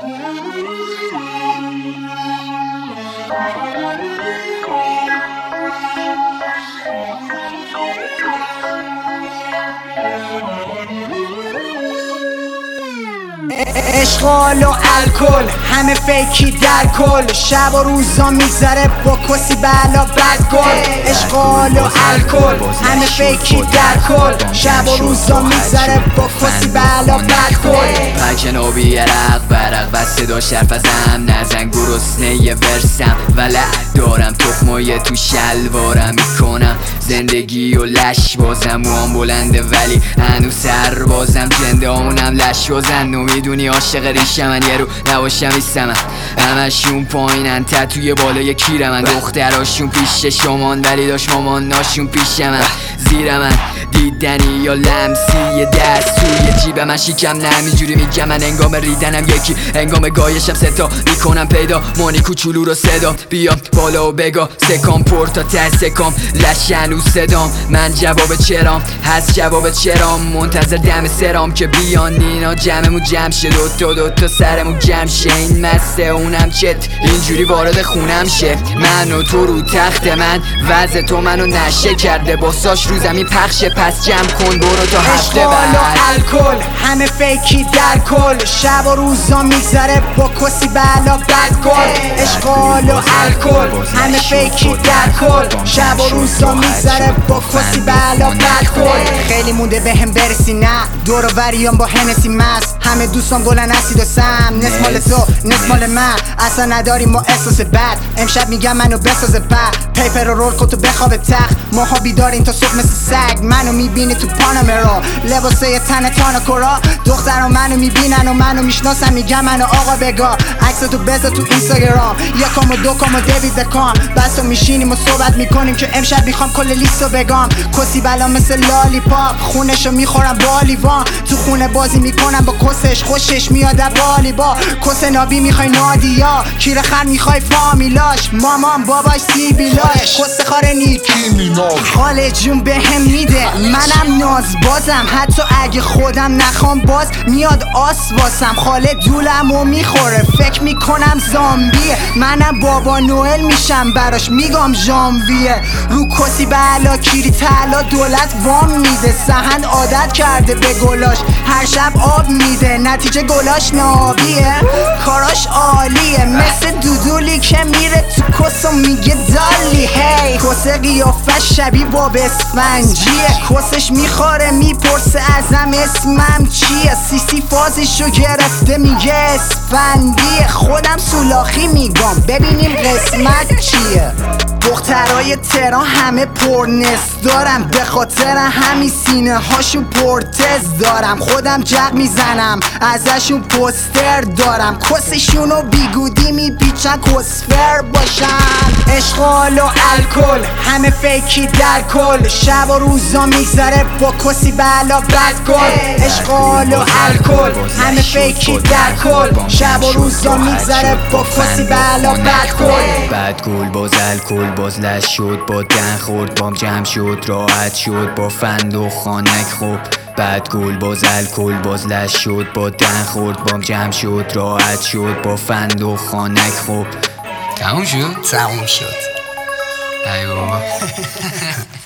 اشغال و الکل همه فیکی در کل، شب و روزا میگذره با کسی بلا بد گل. اشغال و الکل همه فیکی در کل، شب و روزا میگذره با کسی بلا بد گل. پکنابی عرق برق و صدا شرفزم، نزن گرسنه یه ورسم ولع دارم، تخمای تو شلوارم میکنم زندگی و لش بازم. موام بلنده ولی هنوز سر بازم، جنده همونم لش بازن و میدونی عاشق ریشم من، یه رو نباشم ایستم همشون پایینن تتوی بالای کیرم من، دختراشون پیش شمان ولی داشت ماماناشون پیش من. زیر من دیدنی یا لمسی یه دست توی جیب من شیکم، نه همینجوری میگم من انگام ریدنم یکی، انگام گایشم ستا میکنم پیدا مانی کوچولو رو صدا، بیا بالا و بگا سکام پر تا ته سکام لش هنوز صدام. من جواب چرام هست جواب چرام، منتظر دم سرام که بیان اینا جمعمون جمع شه، دوتا سرمون جمع شه، این مسته اونم چت اینجوری وارد خونم شه. من و تو رو تخت من وضع تو منو نشه کرده، باساش رو زمین پخشه پس جمع کن برو تا هفته بعد. اشغال و الکل همه فیکی در کل، شب و روزا میگذره با کسی بلا بد گل. اشغال و الکل همه فیکی در کل، شب و روزا میگذره با کسی بلا بد گل. خیلی مونده بهم برسی نه دور و وریام با هنسی مست، همه دوستان گلن اسید و سم، نصف مال تو نصف مال من، اصلا نداریم ما احساس بد. امشب میگم منو بساز بعد پیپر رو رول کن تو بخواب تخت، ماها بیداریم تا صبح مثل سگ، منو میبینی تو پانامرا لباسه تن تاناکورا، دخترا منو میبینن و منو میشناسن میگم منو آقا بگا، عکستو بذار تو اینستاگرام یکم و دوکم و دویز کام، بس و میشینیم و صحبت میکنیم که امشب میخوام کل لیستو بگم. کسی بلا مثل لالی پاپ خونشو میخورم بالیوان، تو خونه بازی میکنم با کسش خوشش میاد بالی با کس نابی میخوای نادیا، کیر خر میخوای فامیلاش، مامان باباش سیبیلاش، کس خاره نیکی میناج خاله جون بهم میده، منم ناز بازم حتی اگه خودم نخوام باز میاد آس واسم، خاله دولمو میخوره فکر میکنم زامبیه، منم بابا نوئل میشم براش میگم ژانویه، رو کسی بلا کیری تلا دولت وام میده، سهند عادت کرده به گلاش هر شب آب میده، نتیجه گلاش نابیه کاراش عالیه، مثل دودولی که میره تو کس و میگه دالی هی، کس قیافه شبیه باب اسفنجیه، کسش میخوره میپرسه ازم اسمم چیه، سیسی فازشو گرفته میگه اسفندیه، خودم سولاخی میگم ببینیم قسمت چیه. دخترای تهران همه پرنس دارم، به خاطر همین سینه هاشون پرتز دارم، خودم جق میزنم ازشون پوستر دارم، کسشونو بیگودی میپیچن کسفر باشن. اشغال و الکل همه فیکی در کل، شب و روزا میگذره با کسی بلا بد گل. اشغال و الکل همه فیکی در کل، شب و روزا میگذره با کسی بلا بد گل. بد گل باز الکل باز لش شد، با دن خورد بام جمع شد، راحت شد با فند و خانک خوب. بد گل باز الکل باز لش شد، با دن خورد بام جمع شد، راحت شد با فند و خانک خوب. تموم شد؟ تموم شد. ای بابا